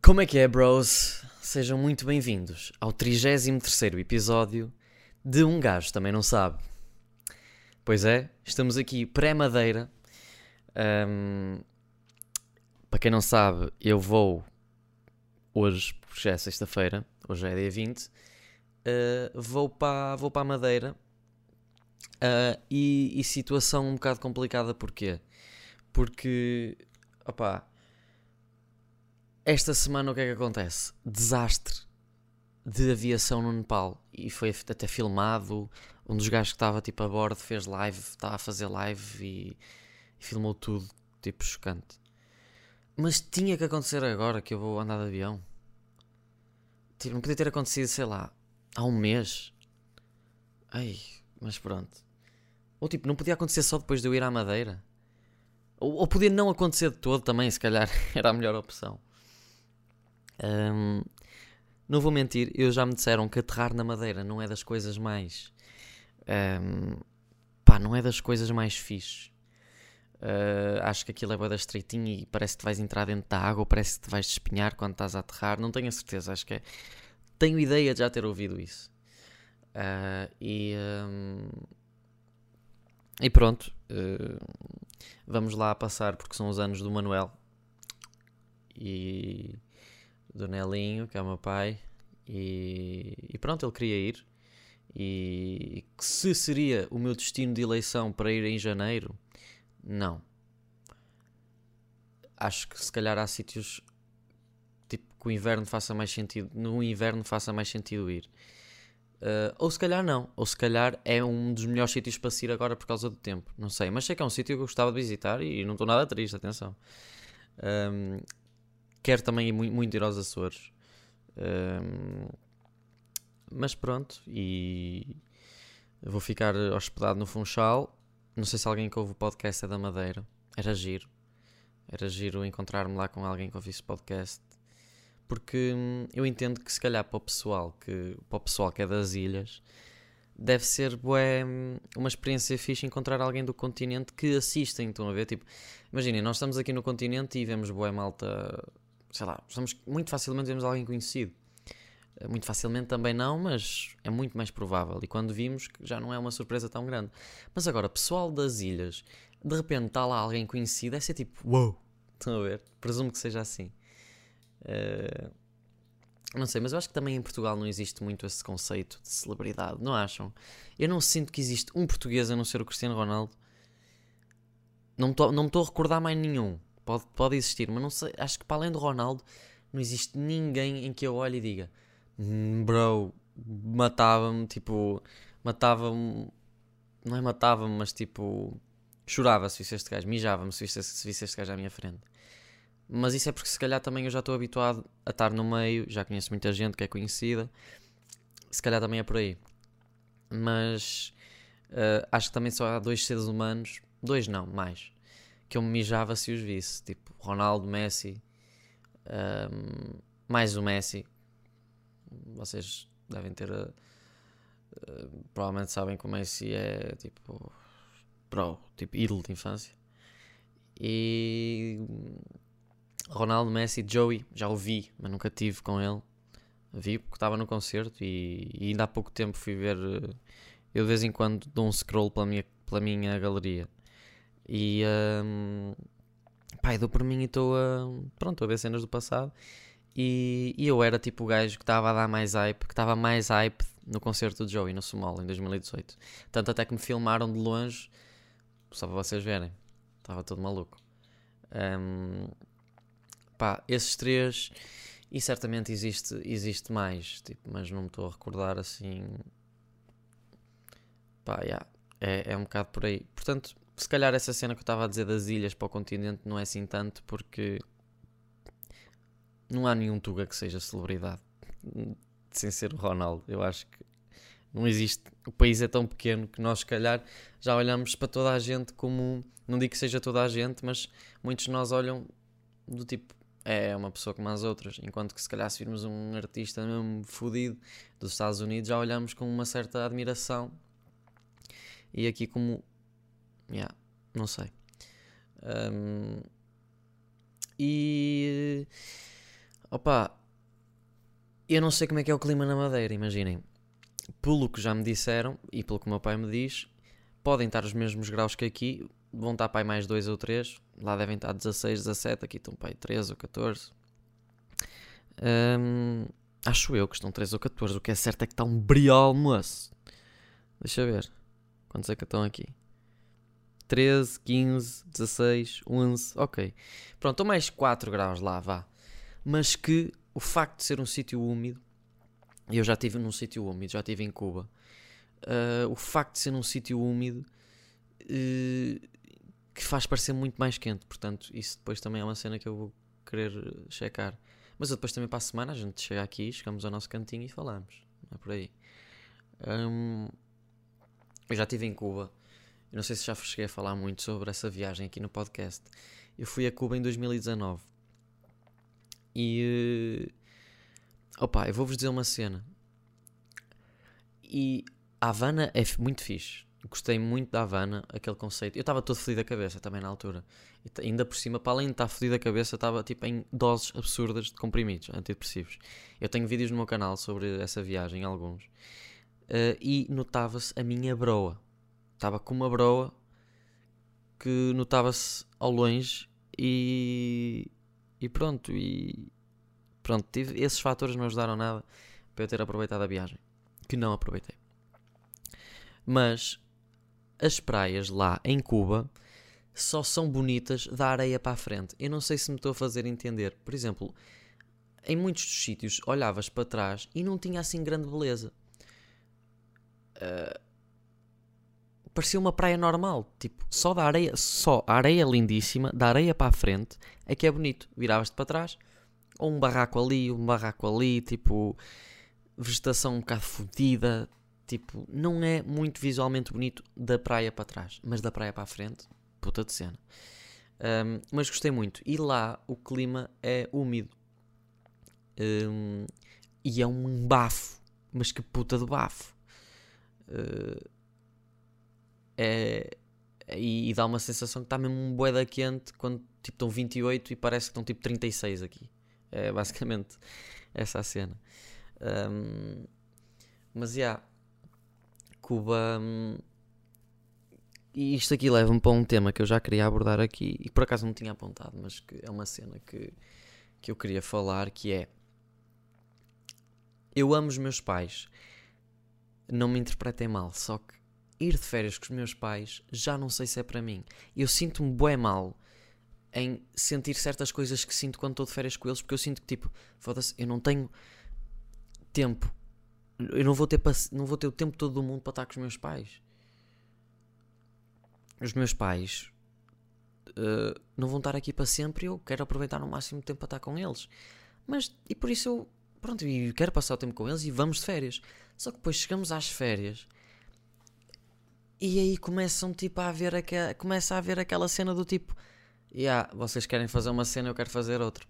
Como é que é, bros? Sejam muito bem-vindos ao 33º episódio de Um Gajo Também Não Sabe. Pois é, estamos aqui pré-Madeira. Ahm, para quem não sabe, eu vou hoje, porque já é sexta-feira, hoje é dia 20, vou para a Madeira. E situação um bocado complicada, porquê? Porque, opá, esta semana o que é que acontece? Desastre de aviação no Nepal. E foi até filmado. Um dos gajos que estava tipo a bordo fez live, estava a fazer live e filmou tudo, tipo chocante. Mas tinha que acontecer agora que eu vou andar de avião. Tipo, não podia ter acontecido, sei lá, há um mês. Ai, mas pronto. Ou tipo, não podia acontecer só depois de eu ir à Madeira. Ou podia não acontecer de todo também, se calhar era a melhor opção. Ahm, não vou mentir, eu já me disseram que aterrar na Madeira não é das coisas mais... pá, não é das coisas mais fixe. Acho que aquilo é bué da estreitinho e parece que te vais entrar dentro da água ou parece que te vais despenhar quando estás a aterrar. Não tenho a certeza, acho que é... Tenho ideia de já ter ouvido isso. E pronto, vamos lá passar porque são os anos do Manuel e do Nelinho, que é o meu pai. E pronto, ele queria ir. E se seria o meu destino de eleição para ir em janeiro, não. Acho que se calhar há sítios tipo que o inverno faça mais sentido. No inverno faça mais sentido ir. Ou se calhar não. Ou se calhar é um dos melhores sítios para se ir agora por causa do tempo. Não sei. Mas sei que é um sítio que eu gostava de visitar e não estou nada triste, atenção. Quero também ir muito ir aos Açores. Mas pronto. E vou ficar hospedado no Funchal. Não sei se alguém que ouve o podcast é da Madeira. Era giro. Era giro encontrar-me lá com alguém que ouvisse o podcast. Porque eu entendo que se calhar para o pessoal que é das ilhas deve ser bué, uma experiência fixe encontrar alguém do continente que assistem. Estão a ver? Tipo, imaginem, nós estamos aqui no continente e vemos bué malta, sei lá, muito facilmente vemos alguém conhecido. Muito facilmente também não, mas é muito mais provável. E quando vimos, que já não é uma surpresa tão grande. Mas agora, pessoal das ilhas, de repente está lá alguém conhecido, é ser tipo, uou, estão a ver? Presumo que seja assim. Não sei, mas eu acho que também em Portugal não existe muito esse conceito de celebridade, não acham? Eu não sinto que existe um português a não ser o Cristiano Ronaldo. Não me estou a recordar mais nenhum. Pode existir, mas não sei. Acho que para além do Ronaldo, não existe ninguém em que eu olhe e diga: Bro, matava-me, tipo, matava-me, não é matava-me, mas tipo, chorava se visse este gajo, mijava-me se visse este gajo à minha frente. Mas isso é porque se calhar também eu já estou habituado a estar no meio, já conheço muita gente que é conhecida, se calhar também é por aí. Mas acho que também só há dois seres humanos, dois não, mais, que eu me mijava se os visse, tipo Ronaldo, Messi, mais o Messi. Vocês devem ter, provavelmente sabem que o Messi é tipo, tipo ídolo de infância. E Ronaldo, Messi, Joey, já o vi, mas nunca tive com ele. Vi porque estava no concerto e ainda há pouco tempo fui ver. Eu de vez em quando dou um scroll pela minha galeria. E pá, dou por mim e estou a ver cenas do passado. E eu era tipo o gajo que estava a dar mais hype, que estava mais hype no concerto do Joey no Sumol em 2018. Tanto até que me filmaram de longe, só para vocês verem. Estava todo maluco. Pá, esses três, e certamente existe mais, tipo, mas não me estou a recordar assim. Pá, yeah, é um bocado por aí. Portanto, se calhar essa cena que eu estava a dizer das ilhas para o continente não é assim tanto, porque não há nenhum Tuga que seja celebridade, sem ser o Ronaldo. Eu acho que não existe. O país é tão pequeno que nós, se calhar, já olhamos para toda a gente como. Não digo que seja toda a gente, mas muitos de nós olham do tipo. É uma pessoa como as outras. Enquanto que, se calhar, se virmos um artista mesmo fodido dos Estados Unidos, já olhamos com uma certa admiração. E aqui, como. Yeah, não sei. Um, e. Opa, eu não sei como é que é o clima na Madeira, imaginem. Pelo que já me disseram e pelo que o meu pai me diz, podem estar os mesmos graus que aqui, vão estar para aí mais 2 ou 3, lá devem estar 16, 17, aqui estão para aí 13 ou 14. Acho eu que estão 13 ou 14, o que é certo é que está um briol, moço. Deixa eu ver, quantos é que estão aqui? 13, 15, 16, 11, ok. Pronto, estão mais 4 graus lá, vá. Mas que o facto de ser um sítio úmido, eu já estive num sítio úmido, já estive em Cuba, o facto de ser num sítio úmido que faz parecer muito mais quente, portanto isso depois também é uma cena que eu vou querer checar. Mas eu depois também para a semana a gente chega aqui, chegamos ao nosso cantinho e falamos, não é por aí. Eu já estive em Cuba, eu não sei se já cheguei a falar muito sobre essa viagem aqui no podcast. Eu fui a Cuba em 2019 e opa, eu vou-vos dizer uma cena. E a Havana é muito fixe. Gostei muito da Havana, aquele conceito. Eu estava todo fodido da cabeça também na altura. E ainda por cima, para além de estar fodido da cabeça, estava tipo em doses absurdas de comprimidos antidepressivos. Eu tenho vídeos no meu canal sobre essa viagem, alguns. E notava-se a minha broa. Estava com uma broa que notava-se ao longe e pronto. E pronto, esses fatores não ajudaram nada para eu ter aproveitado a viagem. Que não aproveitei. Mas as praias lá em Cuba só são bonitas da areia para a frente. Eu não sei se me estou a fazer entender. Por exemplo, em muitos dos sítios olhavas para trás e não tinha assim grande beleza. Parecia uma praia normal. Tipo, só a areia lindíssima, da areia para a frente, é que é bonito. Viravas-te para trás, ou um barraco ali, tipo, vegetação um bocado fodida. Tipo, não é muito visualmente bonito da praia para trás, mas da praia para a frente, puta de cena. Mas gostei muito. E lá o clima é úmido. E é um bafo. Mas que puta de bafo. E dá uma sensação que está mesmo um bué quente quando tipo, estão 28 e parece que estão tipo 36 aqui. É basicamente essa a cena. Mas já... Yeah, Cuba... E isto aqui leva-me para um tema que eu já queria abordar aqui e por acaso não tinha apontado, mas que é uma cena que eu queria falar, que é... Eu amo os meus pais. Não me interpretem mal, só que ir de férias com os meus pais já não sei se é para mim. Eu sinto-me bué mal em sentir certas coisas que sinto quando estou de férias com eles, porque eu sinto que tipo, foda-se, eu não tenho tempo. Eu não vou ter o tempo todo do mundo para estar com os meus pais. Os meus pais não vão estar aqui para sempre e eu quero aproveitar no máximo tempo para estar com eles. E por isso eu, pronto, eu quero passar o tempo com eles e vamos de férias. Só que depois chegamos às férias e aí começa a haver aquela cena do tipo, vocês querem fazer uma cena, eu quero fazer outra.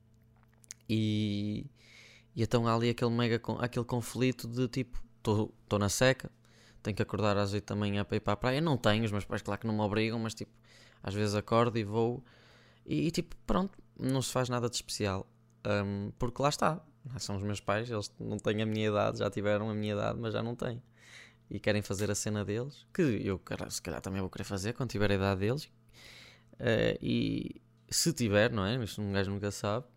E então há ali aquele conflito de tipo, estou na seca, tenho que acordar às 8 da manhã para ir para a praia. Não tenho, os meus pais claro que não me obrigam, mas tipo, às vezes acordo e vou e tipo, pronto, não se faz nada de especial. Porque lá está, são os meus pais, eles não têm a minha idade, já tiveram a minha idade, mas já não têm. E querem fazer a cena deles, que eu se calhar também vou querer fazer quando tiver a idade deles. E se tiver, não é? Isto um gajo nunca sabe.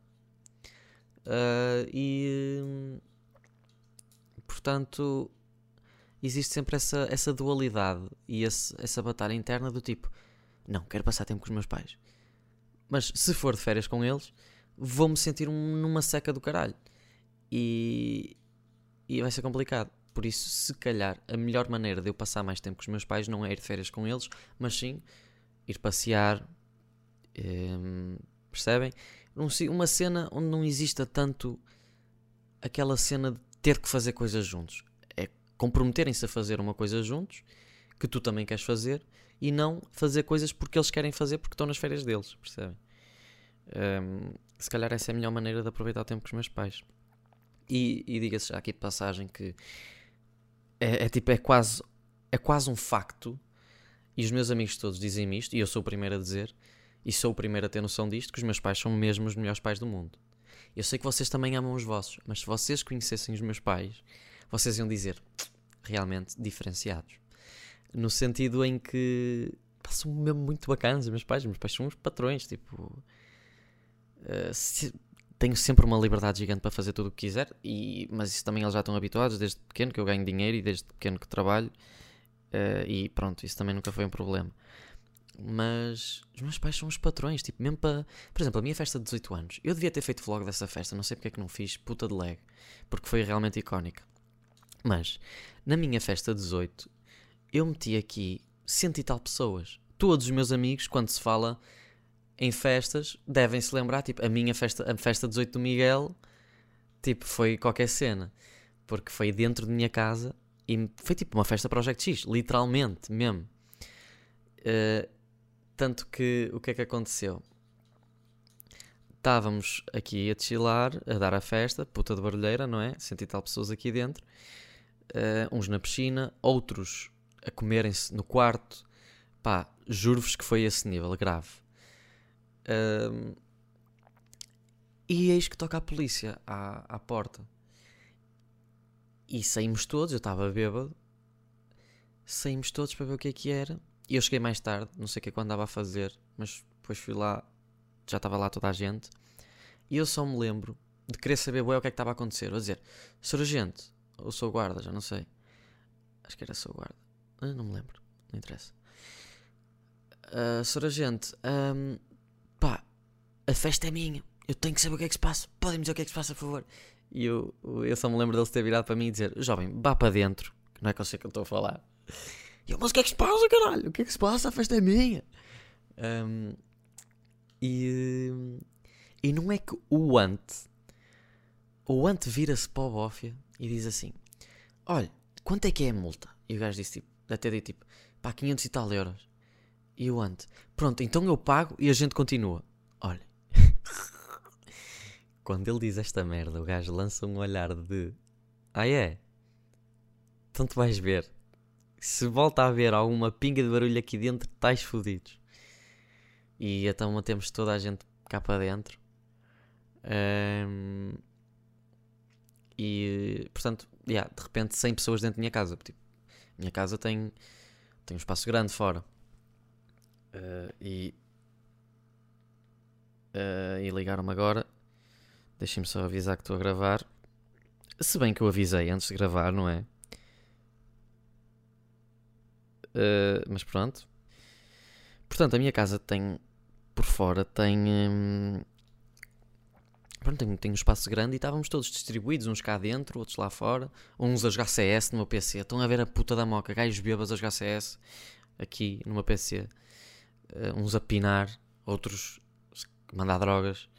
Portanto, existe sempre essa dualidade e essa batalha interna do tipo, não, quero passar tempo com os meus pais. Mas se for de férias com eles, vou-me sentir numa seca do caralho. E vai ser complicado. Por isso, se calhar, a melhor maneira de eu passar mais tempo com os meus pais não é ir de férias com eles, mas sim ir passear. Percebem? Uma cena onde não exista tanto aquela cena de ter que fazer coisas juntos. É comprometerem-se a fazer uma coisa juntos, que tu também queres fazer, e não fazer coisas porque eles querem fazer porque estão nas férias deles, percebem? Se calhar essa é a melhor maneira de aproveitar o tempo com os meus pais. E diga-se já aqui de passagem que é quase um facto, e os meus amigos todos dizem-me isto, e eu sou o primeiro a dizer, e sou o primeiro a ter noção disto, que os meus pais são mesmo os melhores pais do mundo. eu sei que vocês também amam os vossos, mas se vocês conhecessem os meus pais, vocês iam dizer, realmente diferenciados. No sentido em que são mesmo muito bacanas os meus pais são uns patrões, tipo... tenho sempre uma liberdade gigante para fazer tudo o que quiser, mas isso também eles já estão habituados desde pequeno, que eu ganho dinheiro e desde pequeno que trabalho, e pronto, isso também nunca foi um problema. Mas os meus pais são os patrões, tipo, mesmo para... Por exemplo, a minha festa de 18 anos, eu devia ter feito vlog dessa festa, não sei porque é que não fiz, puta de lag, porque foi realmente icónica. Mas, na minha festa de 18, eu meti aqui 100 e tal pessoas. Todos os meus amigos, quando se fala em festas, devem se lembrar, tipo, a festa 18 do Miguel, tipo, foi qualquer cena, porque foi dentro de minha casa e foi tipo uma festa Project X, literalmente mesmo. Tanto que, o que é que aconteceu? Estávamos aqui a chilar, a dar a festa, puta de barulheira, não é? 100 e tal pessoas aqui dentro, uns na piscina, outros a comerem-se no quarto. Pá, juro-vos que foi esse nível, grave. E eis que toca a polícia à porta. E saímos todos, eu estava bêbado. Saímos todos para ver o que é que era. E eu cheguei mais tarde, não sei o que é que eu andava a fazer, mas depois fui lá, já estava lá toda a gente. E eu só me lembro de querer saber bué, o que é que estava a acontecer. Vou dizer, Sr. Agente, ou sou guarda, já não sei. Acho que era sou guarda. Não me lembro, não interessa. Sr. Agente, pá, a festa é minha, eu tenho que saber o que é que se passa. Podem-me dizer o que é que se passa, por favor. E eu só me lembro dele se ter virado para mim e dizer, jovem, vá para dentro, que não é que eu sei que eu estou a falar. E eu, mas o que é que se passa, caralho? O que é que se passa? A festa é minha. E não é que o ante vira-se para o Bófia e diz assim, olha, quanto é que é a multa? E o gajo disse, tipo, deve ter dito, tipo, pá, 500 e tal euros. E o ante, pronto, então eu pago e a gente continua. Olha, quando ele diz esta merda, o gajo lança um olhar de, é? Então tu vais ver. Se volta a haver alguma pinga de barulho aqui dentro, estáis fodidos. E então mantemos toda a gente cá para dentro. E portanto, de repente 100 pessoas dentro da minha casa. Tipo, minha casa tem um espaço grande fora. E ligaram-me agora. Deixem-me só avisar que estou a gravar. Se bem que eu avisei antes de gravar, não é? Mas pronto. Portanto, a minha casa tem, por fora, tem um espaço grande e estávamos todos distribuídos, uns cá dentro, outros lá fora, uns a jogar CS no meu PC. Estão a ver a puta da moca, gajos bêbados a jogar CS aqui no meu PC. Uns a pinar, outros a mandar drogas.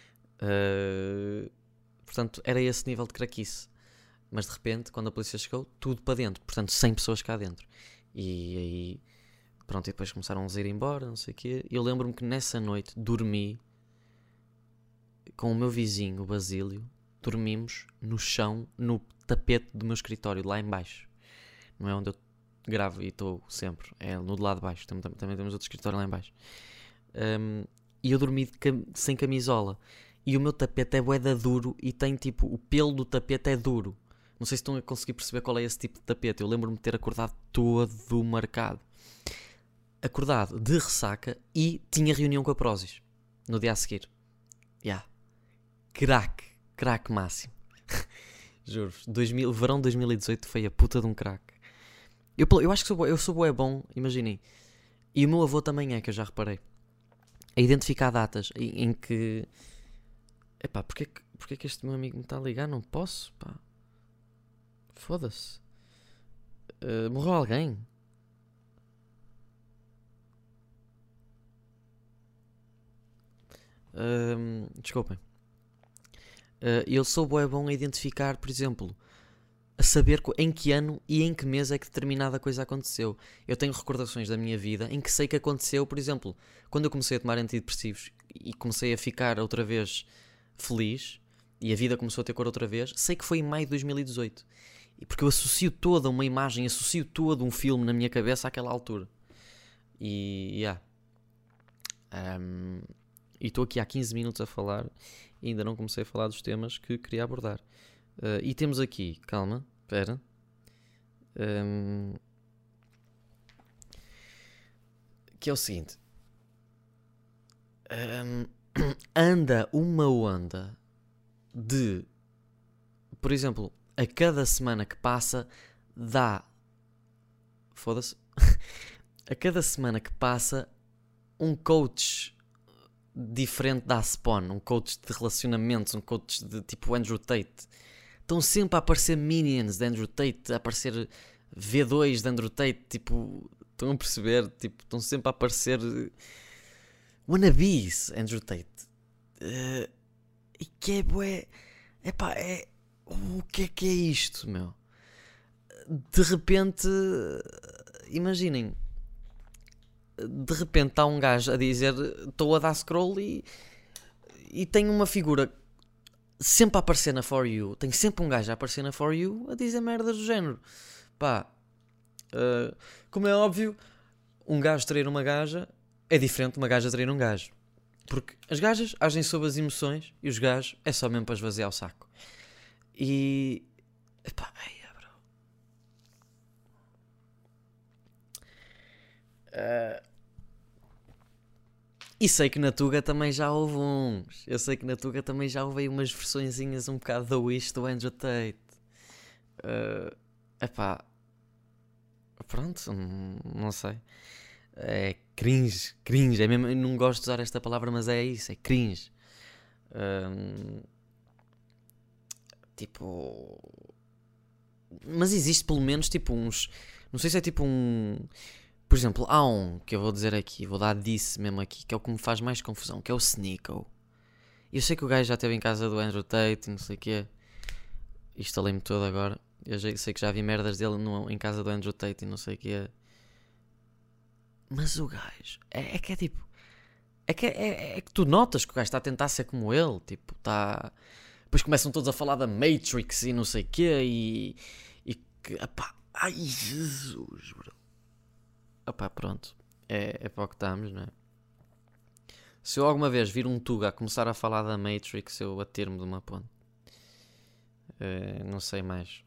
Portanto, era esse nível de craquice. Mas de repente, quando a polícia chegou, tudo para dentro. Portanto, 100 pessoas cá dentro. E aí, pronto, e depois começaram a ir embora, não sei o quê. Eu lembro-me que nessa noite dormi com o meu vizinho, o Basílio. Dormimos no chão, no tapete do meu escritório, lá em baixo. Não é onde eu gravo e estou sempre, é no de lá de baixo. Também temos outro escritório lá em baixo. E eu dormi sem camisola. E o meu tapete é bué duro e tem tipo, o pelo do tapete é duro. Não sei se estão a conseguir perceber qual é esse tipo de tapete. Eu lembro-me de ter acordado todo marcado. Acordado de ressaca e tinha reunião com a Prozis no dia a seguir. Crack máximo. Juro-vos, verão 2018 foi a puta de um crack. Eu acho que eu sou bué bom, imaginem. E o meu avô também é, que eu já reparei. A identificar datas em que... Epá, porque que este meu amigo me está a ligar? Não posso, pá. Foda-se. Morreu alguém? Desculpem. Eu sou bué bom a identificar, por exemplo, a saber em que ano e em que mês é que determinada coisa aconteceu. Eu tenho recordações da minha vida em que sei que aconteceu, por exemplo, quando eu comecei a tomar antidepressivos e comecei a ficar outra vez feliz e a vida começou a ter cor outra vez, sei que foi em maio de 2018. Porque eu associo toda uma imagem, associo todo um filme na minha cabeça àquela altura. E E estou aqui há 15 minutos a falar e ainda não comecei a falar dos temas que queria abordar. E temos aqui, calma, espera. Que é o seguinte. Anda uma onda de, por exemplo, a cada semana que passa dá, foda-se, a cada semana que passa um coach diferente da Spawn, um coach de relacionamentos, um coach de tipo Andrew Tate. Estão sempre a aparecer minions de Andrew Tate, a aparecer V2 de Andrew Tate, tipo, estão a perceber, tipo, estão sempre a aparecer wannabes Andrew Tate. E que é bué, epá, o que é isto, meu? De repente, imaginem, de repente está um gajo a dizer, estou a dar scroll e tem uma figura sempre a aparecer na For You, tem sempre um gajo a aparecer na For You a dizer merdas do género. Pá, como é óbvio, um gajo trair uma gaja é diferente de uma gaja trair um gajo. Porque as gajas agem sob as emoções e os gajos é só mesmo para esvaziar o saco. E... epá, bro. E sei que na Tuga também já houve uns. Eu sei que na Tuga também já houve umas versõezinhas um bocado da Wish do Andrew Tate. Epá. Pronto, não sei. É cringe. É mesmo, eu não gosto de usar esta palavra, mas é isso, é cringe. Tipo... mas existe pelo menos tipo uns... não sei se é tipo um... por exemplo, há um que eu vou dizer aqui, vou dar disso mesmo aqui, que é o que me faz mais confusão, que é o Sneeko. Eu sei que o gajo já esteve em casa do Andrew Tate e não sei o quê. Instalei-me todo agora. Eu já sei que já vi merdas dele em casa do Andrew Tate e não sei o quê. Mas o gajo, é que é tipo... é que tu notas que o gajo está a tentar ser como ele, tipo, está... depois começam todos a falar da Matrix e não sei o quê e que, epá, ai Jesus, bro. Epá, pronto, é para o que estamos, não é? Se eu alguma vez vir um Tuga a começar a falar da Matrix, eu ater-me de uma ponte. Não sei mais.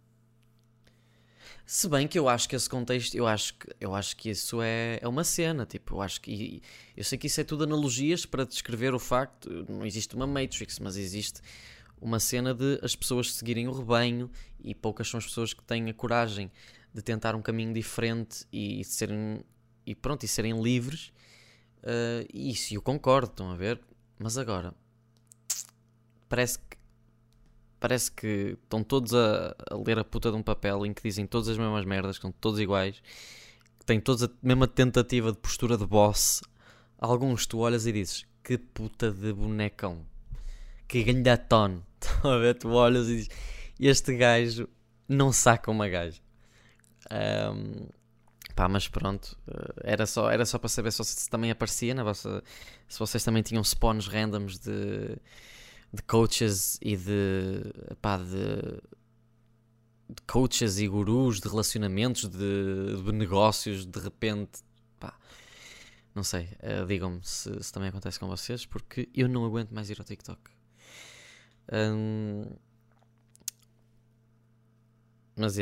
Se bem que eu acho que esse contexto, eu acho que isso é uma cena, tipo, eu sei que isso é tudo analogias para descrever o facto, não existe uma Matrix, mas existe uma cena de as pessoas seguirem o rebanho e poucas são as pessoas que têm a coragem de tentar um caminho diferente e serem livres. E isso eu concordo, estão a ver? Mas agora parece que estão todos a ler a puta de um papel em que dizem todas as mesmas merdas, que são todos iguais, que têm todos a mesma tentativa de postura de boss. Alguns tu olhas e dizes, que puta de bonecão, que galhatón. Estão a ver? Tu olhas e dizes, este gajo não saca uma gaja. Pá, mas pronto, era só para saber se também aparecia na vossa, se vocês também tinham spawns randoms de coaches e de coaches e gurus de relacionamentos, de negócios, de repente, pá, não sei, digam-me se também acontece com vocês, porque eu não aguento mais ir ao TikTok. Mas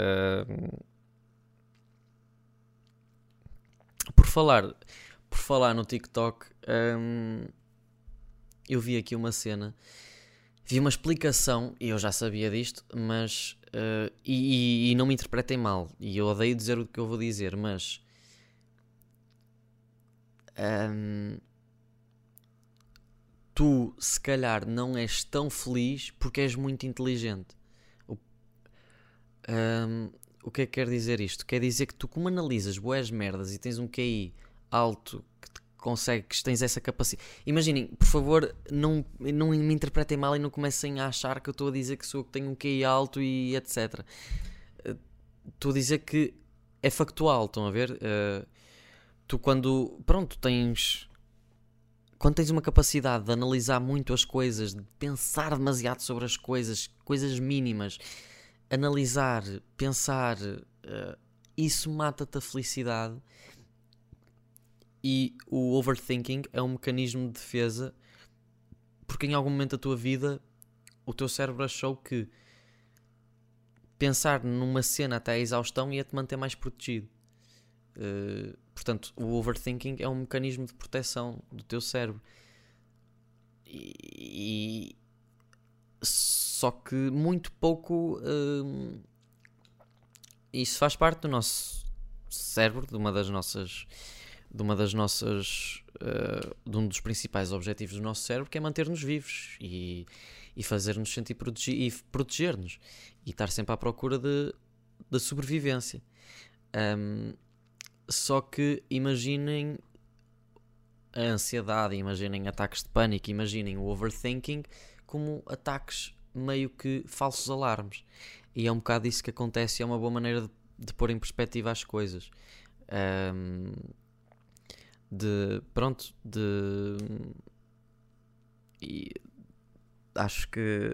por falar no TikTok, eu vi aqui uma cena, vi uma explicação, e eu já sabia disto, mas e não me interpretem mal, e eu odeio dizer o que eu vou dizer, mas tu se calhar não és tão feliz porque és muito inteligente. O que é que quer dizer isto? Quer dizer que tu, como analisas boas merdas e tens um QI alto, que tens essa capacidade. Imaginem, por favor, não me interpretem mal e não comecem a achar que eu estou a dizer que sou que tenho um QI alto e etc. Estou a dizer que é factual, estão a ver? Tu quando tens uma capacidade de analisar muito as coisas, de pensar demasiado sobre as coisas mínimas, analisar, pensar, isso mata-te a felicidade. E o overthinking é um mecanismo de defesa porque em algum momento da tua vida o teu cérebro achou que pensar numa cena até à exaustão ia-te manter mais protegido. Portanto, o overthinking é um mecanismo de proteção do teu cérebro. E só que muito pouco isso faz parte do nosso cérebro, de um dos principais objetivos do nosso cérebro, que é manter-nos vivos e fazer-nos sentir e proteger-nos e estar sempre à procura da sobrevivência. Só que imaginem a ansiedade, imaginem ataques de pânico, imaginem o overthinking como ataques meio que falsos alarmes. E é um bocado isso que acontece e é uma boa maneira de pôr em perspectiva as coisas. E acho que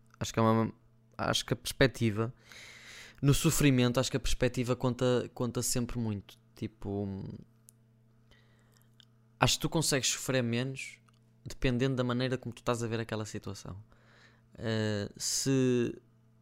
a perspectiva no sofrimento, acho que a perspectiva conta sempre muito. Tipo, acho que tu consegues sofrer menos dependendo da maneira como tu estás a ver aquela situação. Se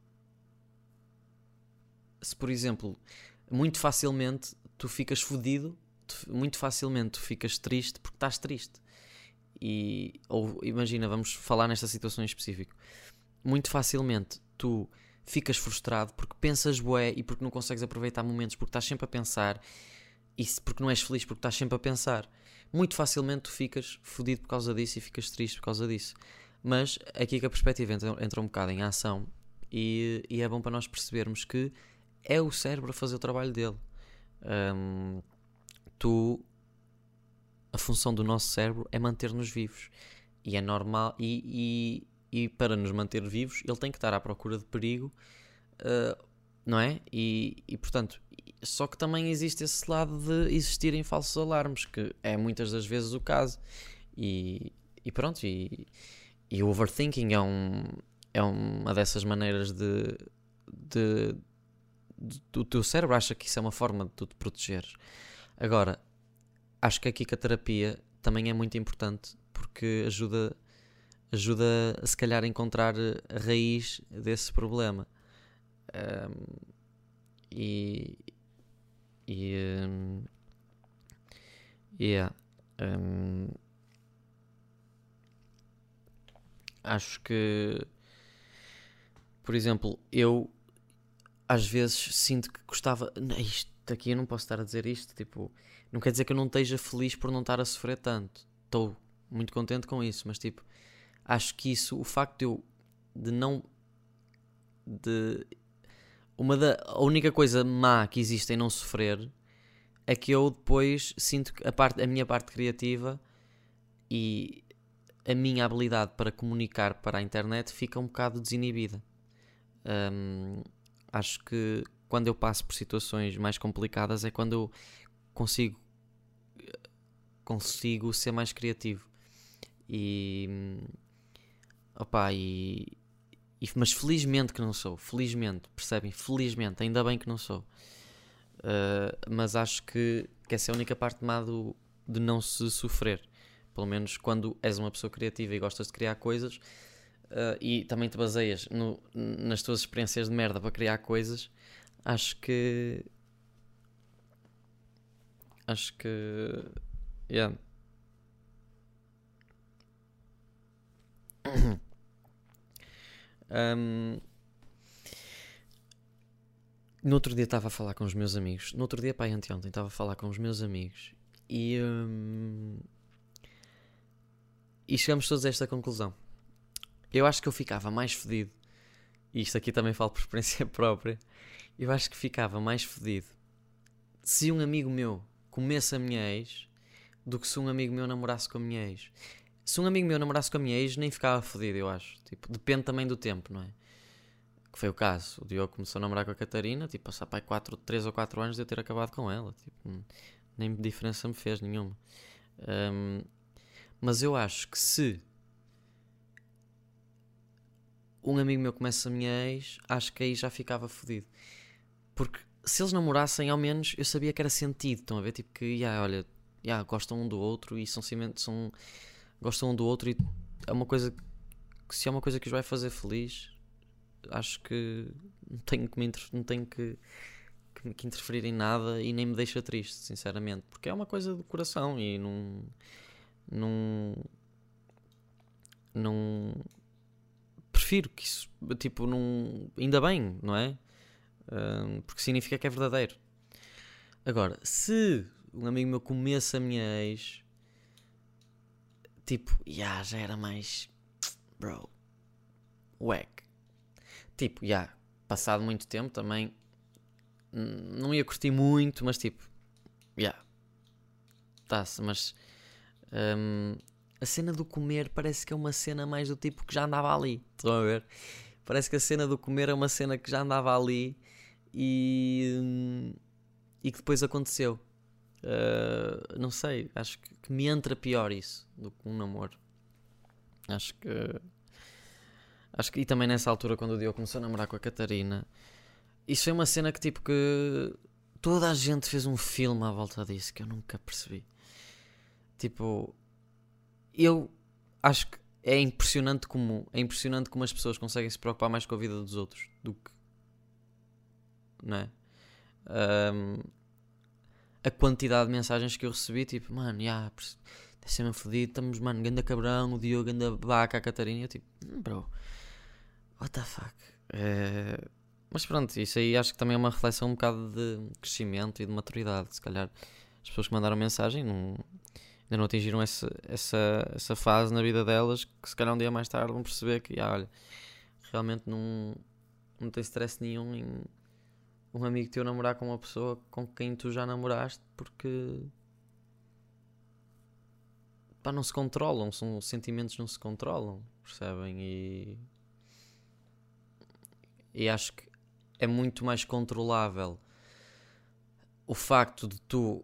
por exemplo, muito facilmente tu ficas fodido, muito facilmente tu ficas triste porque estás triste. Ou imagina, vamos falar nesta situação em específico. Muito facilmente tu ficas frustrado porque pensas bué e porque não consegues aproveitar momentos porque estás sempre a pensar, e porque não és feliz porque estás sempre a pensar. Muito facilmente tu ficas fodido por causa disso e ficas triste por causa disso. Mas aqui que a perspectiva entra um bocado em ação e é bom para nós percebermos que é o cérebro a fazer o trabalho dele. A função do nosso cérebro é manter-nos vivos e é normal, e para nos manter vivos ele tem que estar à procura de perigo, não é? E portanto, só que também existe esse lado de existirem falsos alarmes, que é muitas das vezes o caso, e pronto, e o overthinking é uma dessas maneiras do teu cérebro acha que isso é uma forma de tu te protegeres. Agora, acho que aqui que a terapia também é muito importante porque ajuda a se calhar a encontrar a raiz desse problema. Acho que, por exemplo, eu às vezes sinto que gostava. Isto aqui eu não posso estar a dizer isto. Tipo, não quer dizer que eu não esteja feliz por não estar a sofrer tanto. Estou muito contente com isso, mas tipo, acho que isso, o facto de eu a única coisa má que existe em não sofrer é que eu depois sinto que a minha parte criativa e a minha habilidade para comunicar para a internet fica um bocado desinibida. Acho que quando eu passo por situações mais complicadas é quando eu consigo ser mais criativo. Mas felizmente que não sou. Felizmente, percebem? Felizmente, ainda bem que não sou. Mas acho que essa é a única parte má de não se sofrer. Pelo menos quando és uma pessoa criativa e gostas de criar coisas, e também te baseias nas tuas experiências de merda para criar coisas, acho que yeah. No outro dia estava a falar com os meus amigos. No outro dia, anteontem, estava a falar com os meus amigos e chegamos todos a esta conclusão. Eu acho que eu ficava mais fedido, e isto aqui também falo por experiência própria, eu acho que ficava mais fedido se um amigo meu comesse a minha ex do que se um amigo meu namorasse com a minha ex. Se um amigo meu namorasse com a minha ex, nem ficava fedido, eu acho. Tipo, depende também do tempo, não é? Que foi o caso. O Diogo começou a namorar com a Catarina, tipo, passar para 3 ou 4 anos de eu ter acabado com ela. Tipo, nem diferença me fez nenhuma. Mas eu acho que se um amigo meu começa a minha ex, acho que aí já ficava fodido. Porque se eles namorassem, ao menos eu sabia que era sentido. Estão a ver? Tipo que, olha, gostam um do outro e gostam um do outro, e é uma coisa que, se é uma coisa que os vai fazer feliz, acho que não tenho que interferir em nada, e nem me deixa triste, sinceramente, porque é uma coisa do coração e não, não prefiro que isso, tipo, não, ainda bem, não é? Porque significa que é verdadeiro. Agora, se um amigo meu comesse a minha ex, tipo, já era mais, bro, wack. Tipo, passado muito tempo também, não ia curtir muito, mas tipo, tá-se, mas a cena do comer parece que é uma cena mais do tipo que já andava ali, estão a ver? Parece que a cena do comer é uma cena que já andava ali e que depois aconteceu. Não sei, acho que me entra pior isso do que um namoro. Acho que, e também nessa altura, quando o Diogo começou a namorar com a Catarina, isso foi uma cena que tipo que toda a gente fez um filme à volta disso que eu nunca percebi. Tipo, eu acho que é impressionante como as pessoas conseguem se preocupar mais com a vida dos outros do que, não é? A quantidade de mensagens que eu recebi, tipo, mano, deve ser mesmo fodido, estamos, mano, ganda cabrão, o Diogo, ganda vaca, a Catarina, eu tipo, bro, what the fuck? Mas pronto, isso aí acho que também é uma reflexão um bocado de crescimento e de maturidade. Se calhar as pessoas que mandaram mensagem ainda não atingiram essa fase na vida delas, que se calhar um dia mais tarde vão perceber que, olha, realmente não tem stress nenhum em um amigo teu namorar com uma pessoa com quem tu já namoraste, porque não se controlam, são sentimentos que não se controlam, percebem? E acho que é muito mais controlável o facto de tu,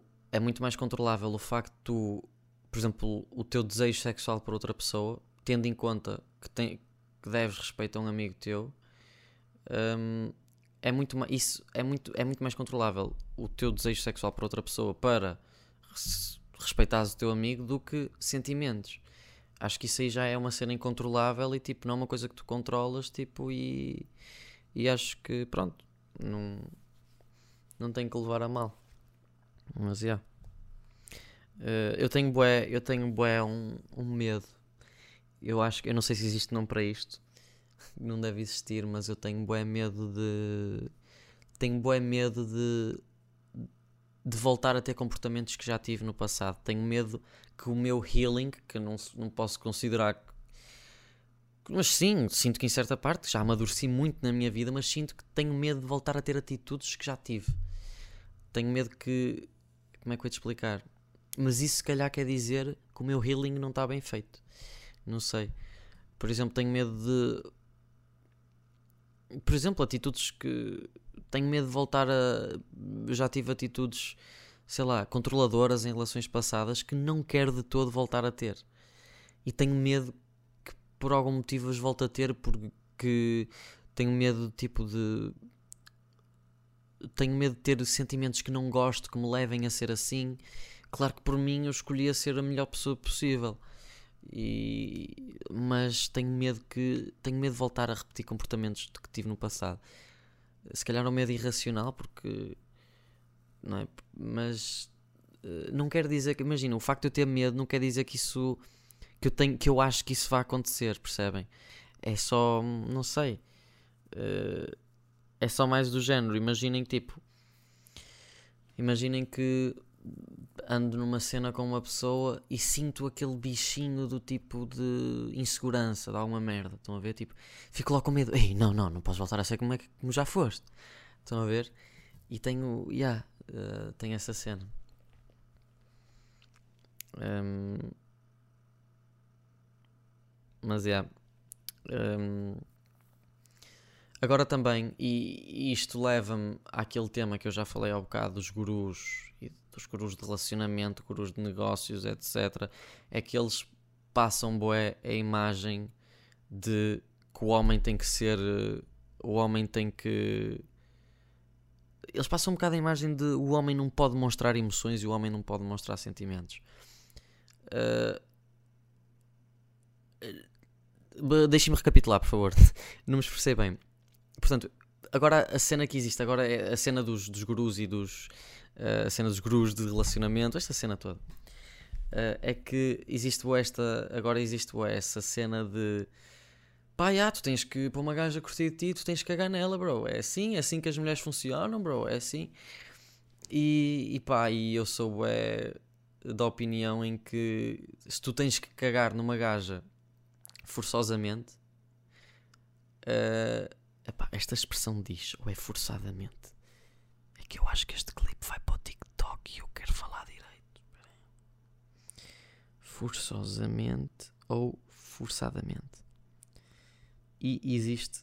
por exemplo, o teu desejo sexual por outra pessoa, tendo em conta que deves respeito a um amigo teu. É muito mais controlável o teu desejo sexual por outra pessoa para respeitares o teu amigo do que sentimentos. Acho que isso aí já é uma cena incontrolável e tipo, não é uma coisa que tu controlas, tipo, e acho que pronto, não tem que levar a mal. Mas eu tenho bué um medo. Eu não sei se existe nome para isto, não deve existir, mas eu tenho bué medo de voltar a ter comportamentos que já tive no passado. Tenho medo que o meu healing, que eu não posso considerar, mas sim, sinto que em certa parte já amadureci muito na minha vida, mas sinto que tenho medo de voltar a ter atitudes que já tive. Tenho medo que, como é que eu ia te explicar? Mas isso se calhar quer dizer que o meu healing não está bem feito. Não sei. Por exemplo, tenho medo de, por exemplo, atitudes que tenho medo de voltar a. Já tive atitudes, sei lá, controladoras em relações passadas que não quero de todo voltar a ter. E tenho medo que por algum motivo as volte a ter, porque tenho medo tipo de. Tenho medo de ter sentimentos que não gosto, que me levem a ser assim. Claro que por mim eu escolhia ser a melhor pessoa possível. Mas tenho medo de voltar a repetir comportamentos que tive no passado. Se calhar é um medo irracional, porque não é? Mas não quer dizer que, imagina, o facto de eu ter medo não quer dizer que isso que eu acho que isso vai acontecer, percebem? É só, não sei, é só mais do género. Imaginem que ando numa cena com uma pessoa e sinto aquele bichinho do tipo de insegurança, de alguma merda. Estão a ver? Tipo, fico logo com medo. Ei, não posso voltar a ser como já foste. Estão a ver? E tenho essa cena. Mas agora também, e isto leva-me àquele tema que eu já falei há bocado, dos gurus, e dos gurus de relacionamento, gurus de negócios, etc. É que eles passam bué a imagem de que o homem tem que ser, o homem tem que Eles passam um bocado a imagem de o homem não pode mostrar emoções e o homem não pode mostrar sentimentos. Deixem-me recapitular, por favor. Não me expressei bem. Portanto, agora a cena que existe, agora é a cena dos gurus e a cena dos gurus de relacionamento, esta cena toda. É que agora existe essa cena de pá, tu tens que, para uma gaja curtir de ti, tu tens que cagar nela, bro. É assim que as mulheres funcionam, bro, é assim. E eu sou da opinião em que se tu tens que cagar numa gaja forçosamente, esta expressão diz, ou é forçadamente, é que eu acho que este clipe vai para o TikTok e eu quero falar direito. Forçosamente ou forçadamente. E existe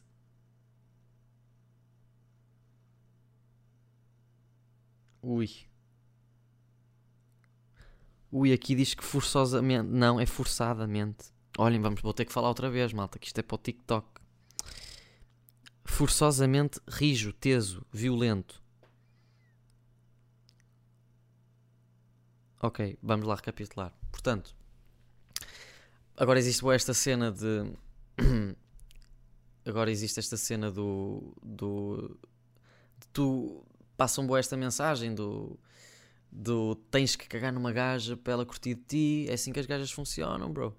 aqui diz que forçosamente. Não, é forçadamente. Olhem, vou ter que falar outra vez, malta, que isto é para o TikTok. Forçosamente rijo, teso, violento. Ok, vamos lá recapitular. Portanto, agora existe esta cena de... Agora existe esta cena de tu passam boa esta mensagem do tens que cagar numa gaja para ela curtir de ti, é assim que as gajas funcionam, bro.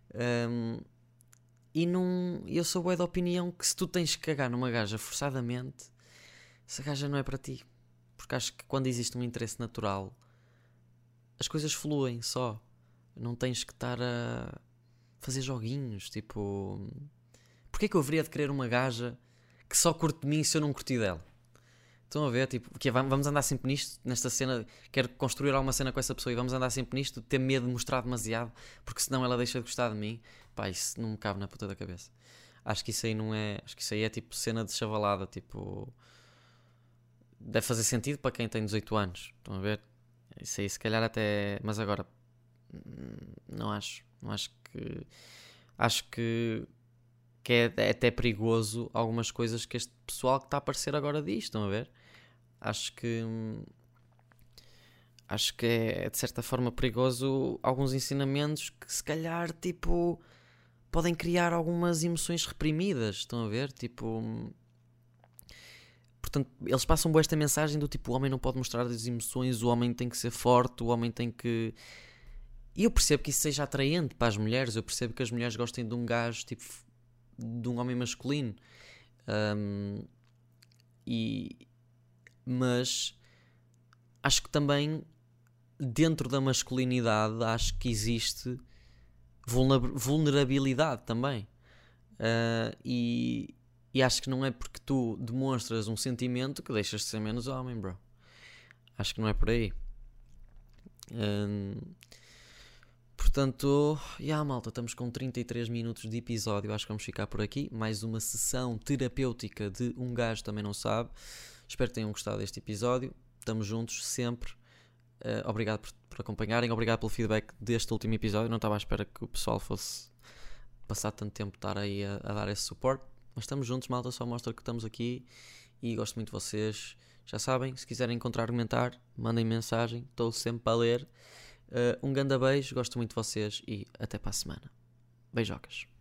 Eu sou bué da opinião que se tu tens que cagar numa gaja forçadamente, essa gaja não é para ti. Porque acho que quando existe um interesse natural, as coisas fluem só. Não tens que estar a fazer joguinhos, tipo... Porquê que eu haveria de querer uma gaja que só curte de mim se eu não curti dela? Estão a ver? Tipo, que vamos andar sempre nisto, nesta cena. Quero construir alguma cena com essa pessoa e vamos andar sempre nisto, de ter medo de mostrar demasiado, porque senão ela deixa de gostar de mim. Pá, isso não me cabe na puta da cabeça. Acho que isso aí não é. Acho que isso aí é tipo cena de chavalada. Tipo, deve fazer sentido para quem tem 18 anos. Estão a ver? Isso aí se calhar até. Mas agora, não acho. Não acho que. Acho que é até perigoso algumas coisas que este pessoal que está a aparecer agora diz, estão a ver? Acho que é de certa forma perigoso alguns ensinamentos que se calhar tipo podem criar algumas emoções reprimidas, estão a ver? Tipo, portanto, eles passam boa esta mensagem do tipo, o homem não pode mostrar as emoções, o homem tem que ser forte, o homem tem que... E eu percebo que isso seja atraente para as mulheres, eu percebo que as mulheres gostem de um gajo tipo de um homem masculino, mas acho que também dentro da masculinidade acho que existe vulnerabilidade também, e acho que não é porque tu demonstras um sentimento que deixas de ser menos homem, bro. Acho que não é por aí. Portanto, malta, estamos com 33 minutos de episódio, acho que vamos ficar por aqui. Mais uma sessão terapêutica de Um Gajo Também Não Sabe. Espero que tenham gostado deste episódio. Estamos juntos sempre. Obrigado por acompanharem, obrigado pelo feedback deste último episódio. Não estava à espera que o pessoal fosse passar tanto tempo estar aí a dar esse suporte. Mas estamos juntos, malta, só mostra que estamos aqui e gosto muito de vocês. Já sabem, se quiserem encontrar argumentar, mandem mensagem, estou sempre para ler. Um grande beijo, gosto muito de vocês e até para a semana. Beijocas.